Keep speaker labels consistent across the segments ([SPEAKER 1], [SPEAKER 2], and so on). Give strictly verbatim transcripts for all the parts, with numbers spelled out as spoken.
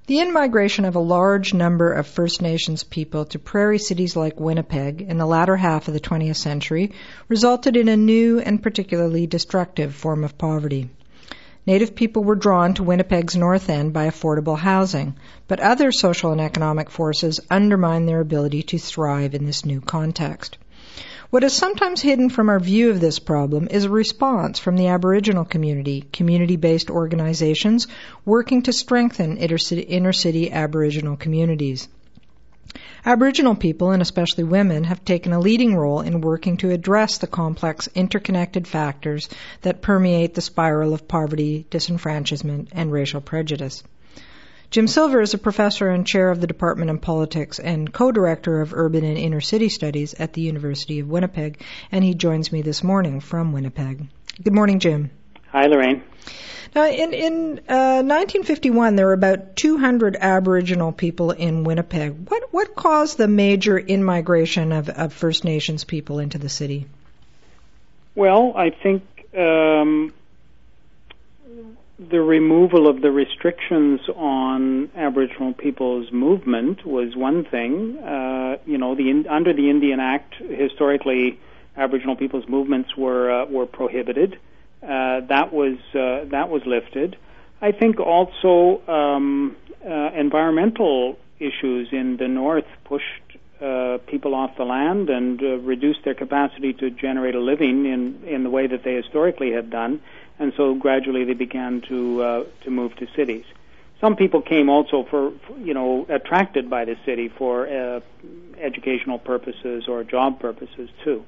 [SPEAKER 1] The in-migration of a large number of First Nations people to prairie cities like Winnipeg in the latter half of the twentieth century resulted in a new and particularly destructive form of poverty. Native people were drawn to Winnipeg's north end by affordable housing, but other social and economic forces undermined their ability to thrive in this new context. What is sometimes hidden from our view of this problem is a response from the Aboriginal community, community-based organizations working to strengthen inner-city, inner-city Aboriginal communities. Aboriginal people, and especially women, have taken a leading role in working to address the complex interconnected factors that permeate the spiral of poverty, disenfranchisement, and racial prejudice. Jim Silver is a professor and chair of the Department of Politics and co-director of Urban and Inner City Studies at the University of Winnipeg, and he joins me this morning from Winnipeg. Good morning, Jim.
[SPEAKER 2] Hi, Lorraine.
[SPEAKER 1] Now, in, in uh, nineteen fifty-one, there were about two hundred Aboriginal people in Winnipeg. What what caused the major in-migration of, of First Nations people into the city?
[SPEAKER 2] Well, I think um, the removal of the restrictions on Aboriginal people's movement was one thing. Uh, you know, the under the Indian Act, historically, Aboriginal people's movements were uh, were prohibited. Uh, that was uh, that was lifted. I think also um, uh, environmental issues in the north pushed uh, people off the land and uh, reduced their capacity to generate a living in in the way that they historically had done. And so gradually they began to uh, to move to cities. Some people came also for, for you know, attracted by the city for uh, educational purposes or job purposes too.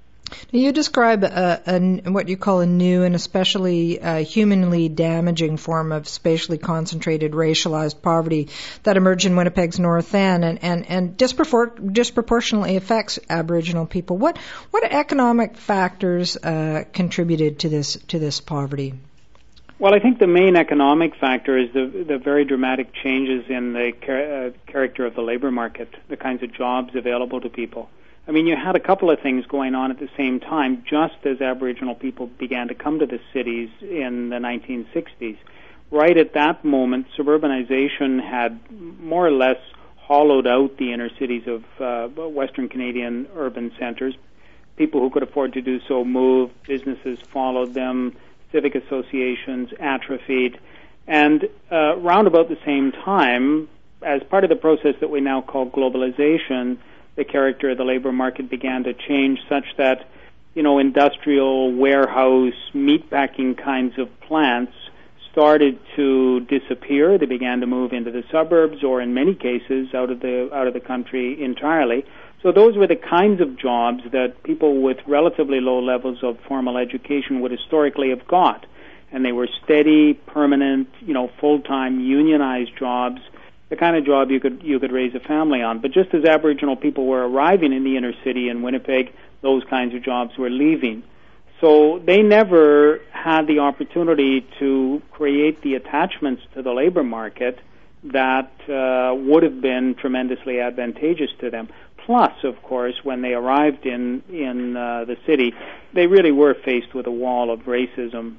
[SPEAKER 1] Now you describe a, a, what you call a new and especially uh, humanly damaging form of spatially concentrated racialized poverty that emerged in Winnipeg's North End and, and, and dispropor- disproportionately affects Aboriginal people. What what economic factors uh, contributed to this to this poverty?
[SPEAKER 2] Well, I think the main economic factor is the the very dramatic changes in the char- uh, character of the labor market, the kinds of jobs available to people. I mean, you had a couple of things going on at the same time, just as Aboriginal people began to come to the cities in the nineteen sixties. Right at that moment, suburbanization had more or less hollowed out the inner cities of uh, Western Canadian urban centers. People who could afford to do so moved, businesses followed them, civic associations atrophied, and uh, round about the same time, as part of the process that we now call globalization, the character of the labor market began to change such that, you know, industrial, warehouse, meatpacking kinds of plants started to disappear. They began to move into the suburbs or in many cases out of the out of the country entirely. So those were the kinds of jobs that people with relatively low levels of formal education would historically have got. And they were steady, permanent, you know, full-time, unionized jobs, the kind of job you could you could raise a family on. But just as Aboriginal people were arriving in the inner city in Winnipeg, those kinds of jobs were leaving. So they never had the opportunity to create the attachments to the labor market that uh, would have been tremendously advantageous to them. Plus, of course, when they arrived in, in uh, the city, they really were faced with a wall of racism.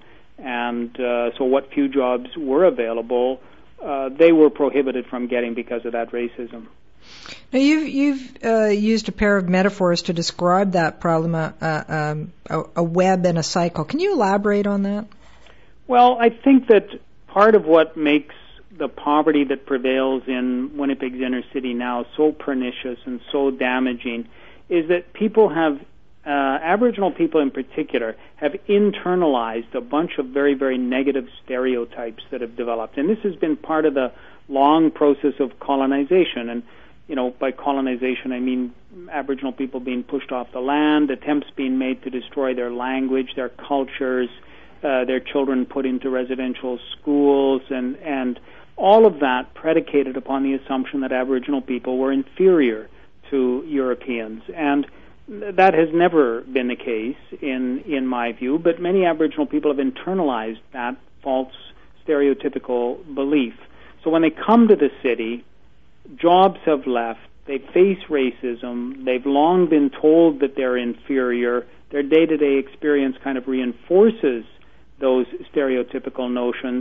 [SPEAKER 2] And uh, so what few jobs were available, Uh, they were prohibited from getting because of that racism.
[SPEAKER 1] Now, you've, you've uh, used a pair of metaphors to describe that problem, uh, um, a, a web and a cycle. Can you elaborate on that?
[SPEAKER 2] Well, I think that part of what makes the poverty that prevails in Winnipeg's inner city now so pernicious and so damaging is that people have, uh, Aboriginal people in particular, have internalized a bunch of very, very negative stereotypes that have developed. And this has been part of the long process of colonization. And, you know, by colonization, I mean Aboriginal people being pushed off the land, attempts being made to destroy their language, their cultures, uh, their children put into residential schools, and, and all of that predicated upon the assumption that Aboriginal people were inferior to Europeans. And that has never been the case, in, in my view, but many Aboriginal people have internalized that false stereotypical belief. So when they come to the city, jobs have left, they face racism, they've long been told that they're inferior, their day-to-day experience kind of reinforces those stereotypical notions,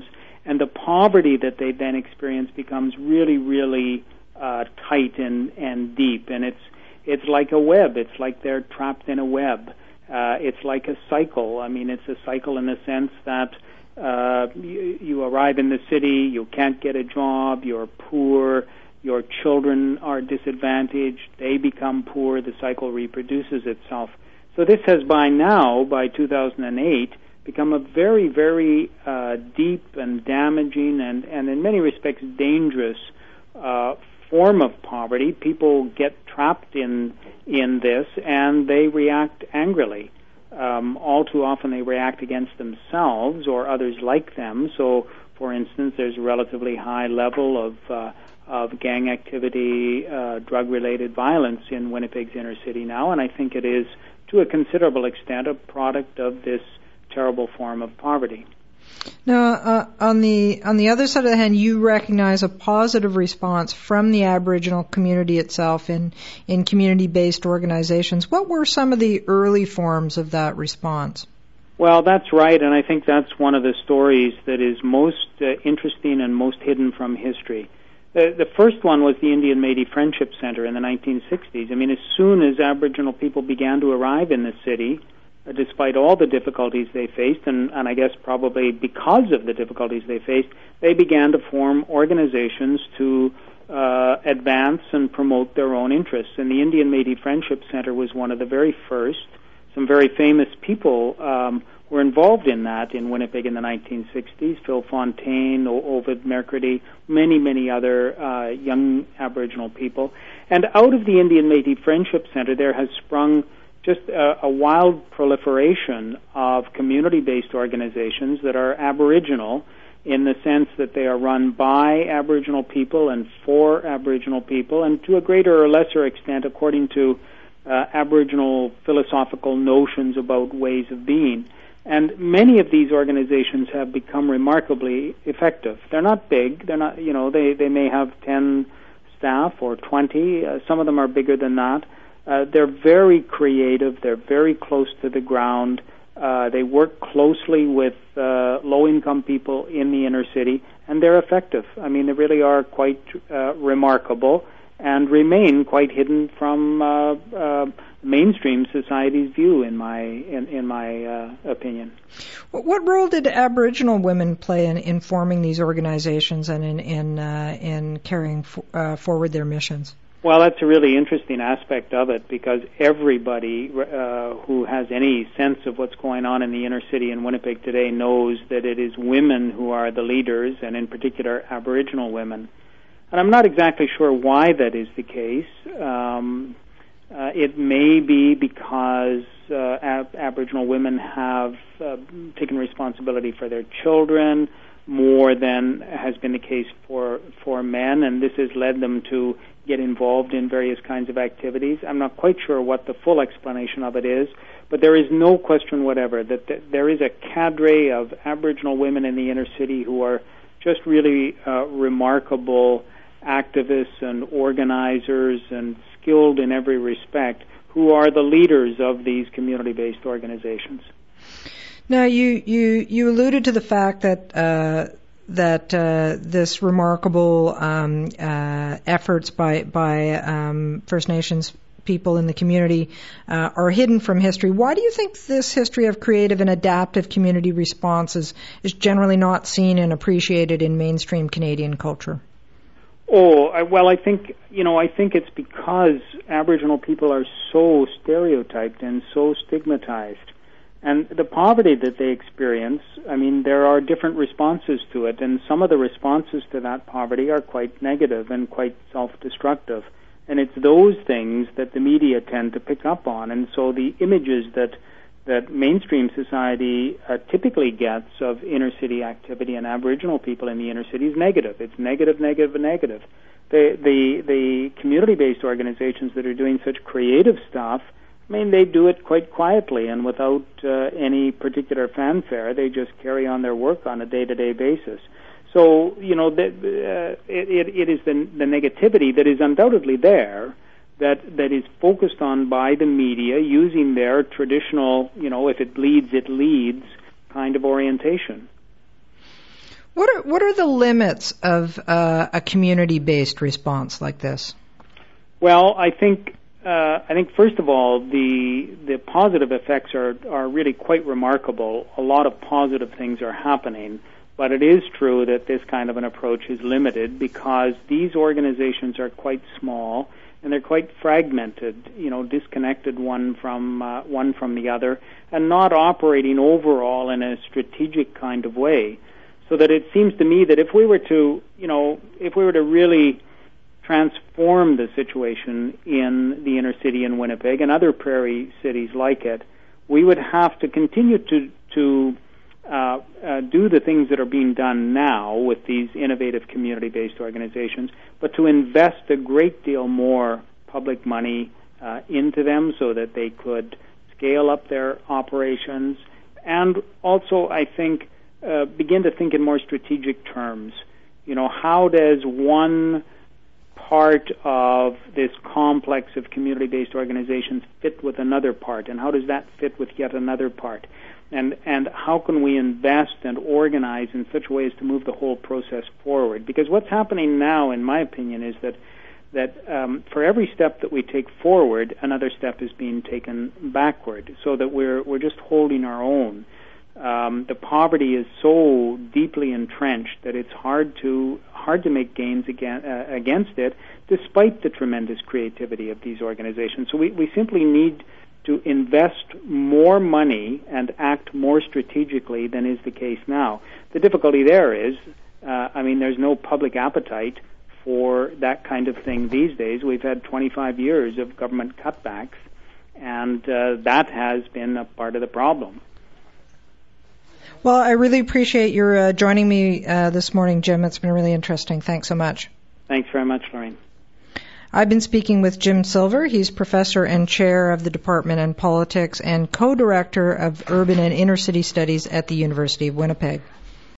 [SPEAKER 2] and the poverty that they then experience becomes really, really uh, tight and, and deep, and it's it's like a web. It's like they're trapped in a web. Uh, it's like a cycle. I mean, it's a cycle in the sense that uh, you, you arrive in the city, you can't get a job, you're poor, your children are disadvantaged, they become poor, the cycle reproduces itself. So this has by now, by two thousand eight, become a very, very uh, deep and damaging and, and in many respects dangerous uh, form of poverty. People get trapped in in this and they react angrily. Um, all too often they react against themselves or others like them. So, for instance, there's a relatively high level of uh, of gang activity, uh, drug-related violence in Winnipeg's inner city now, and I think it is, to a considerable extent, a product of this terrible form of poverty.
[SPEAKER 1] Now, uh, on the on the other side of the hand, you recognize a positive response from the Aboriginal community itself in, in community-based organizations. What were some of the early forms of that response?
[SPEAKER 2] Well, that's right, and I think that's one of the stories that is most uh, interesting and most hidden from history. The, the first one was the Indian Métis Friendship Center in the nineteen sixties. I mean, as soon as Aboriginal people began to arrive in the city, uh, despite all the difficulties they faced, and, and I guess probably because of the difficulties they faced, they began to form organizations to uh, advance and promote their own interests. And the Indian Métis Friendship Center was one of the very first. Some very famous people um, were involved in that in Winnipeg in the nineteen sixties. Phil Fontaine, o- Ovid Mercredi, many, many other uh, young Aboriginal people. And out of the Indian Métis Friendship Center, there has sprung just a, a wild proliferation of community-based organizations that are Aboriginal in the sense that they are run by Aboriginal people and for Aboriginal people, and to a greater or lesser extent, according to uh, Aboriginal philosophical notions about ways of being. And many of these organizations have become remarkably effective. They're not big. They're not, you know, they, they may have ten staff or twenty. Uh, some of them are bigger than that. Uh, they're very creative. They're very close to the ground. Uh, they work closely with uh, low-income people in the inner city, and they're effective. I mean, they really are quite uh, remarkable and remain quite hidden from uh, uh, mainstream society's view, in my in, in my uh, opinion.
[SPEAKER 1] What role did Aboriginal women play in, in forming these organizations and in in, uh, in carrying f- uh, forward their missions?
[SPEAKER 2] Well, that's a really interesting aspect of it, because everybody uh, who has any sense of what's going on in the inner city in Winnipeg today knows that it is women who are the leaders, and in particular Aboriginal women. And I'm not exactly sure why that is the case. Um, uh, it may be because uh, ab- Aboriginal women have uh, taken responsibility for their children more than has been the case for for men, and this has led them to get involved in various kinds of activities. I'm not quite sure what the full explanation of it is, but there is no question whatever that th- there is a cadre of Aboriginal women in the inner city who are just really uh, remarkable activists and organizers and skilled in every respect, who are the leaders of these community-based organizations.
[SPEAKER 1] Now, you, you, you alluded to the fact that uh, that uh, this remarkable um, uh, efforts by by um, First Nations people in the community uh, are hidden from history. Why do you think this history of creative and adaptive community responses is generally not seen and appreciated in mainstream Canadian culture?
[SPEAKER 2] Oh, I, well, I think, you know, I think it's because Aboriginal people are so stereotyped and so stigmatized. And the poverty that they experience, I mean, there are different responses to it, and some of the responses to that poverty are quite negative and quite self-destructive. And it's those things that the media tend to pick up on. And so the images that that mainstream society uh, typically gets of inner-city activity and Aboriginal people in the inner city is negative. It's negative, negative, negative. The, the, the community-based organizations that are doing such creative stuff, I mean, they do it quite quietly and without uh, any particular fanfare. They just carry on their work on a day-to-day basis. So, you know, the, uh, it, it, it is the, the negativity that is undoubtedly there, that that is focused on by the media using their traditional, you know, if it bleeds, it leads kind of orientation.
[SPEAKER 1] What are what are the limits of uh, a community-based response like this?
[SPEAKER 2] Well, I think uh, I think first of all, the the positive effects are are really quite remarkable. A lot of positive things are happening, but it is true that this kind of an approach is limited because these organizations are quite small and they're quite fragmented, you know, disconnected one from uh, one from the other, and not operating overall in a strategic kind of way. So that it seems to me that if we were to, you know, if we were to really transform the situation in the inner city in Winnipeg and other prairie cities like it, we would have to continue to to uh, uh, do the things that are being done now with these innovative community-based organizations, but to invest a great deal more public money uh, into them so that they could scale up their operations, and also, I think, uh, begin to think in more strategic terms. You know, how does one part of this complex of community-based organizations fit with another part, and how does that fit with yet another part? And and how can we invest and organize in such ways to move the whole process forward? Because what's happening now, in my opinion, is that that um, for every step that we take forward, another step is being taken backward, so that we're we're just holding our own. Um, the poverty is so deeply entrenched that it's hard to hard to make gains again, uh, against it, despite the tremendous creativity of these organizations. So we, we simply need to invest more money and act more strategically than is the case now. The difficulty there is, uh, I mean, there's no public appetite for that kind of thing these days. We've had twenty-five years of government cutbacks, and uh, that has been a part of the problem.
[SPEAKER 1] Well, I really appreciate your uh, joining me uh, this morning, Jim. It's been really interesting. Thanks so much.
[SPEAKER 2] Thanks very much, Lorraine.
[SPEAKER 1] I've been speaking with Jim Silver. He's professor and chair of the Department in Politics and co-director of Urban and Inner City Studies at the University of Winnipeg.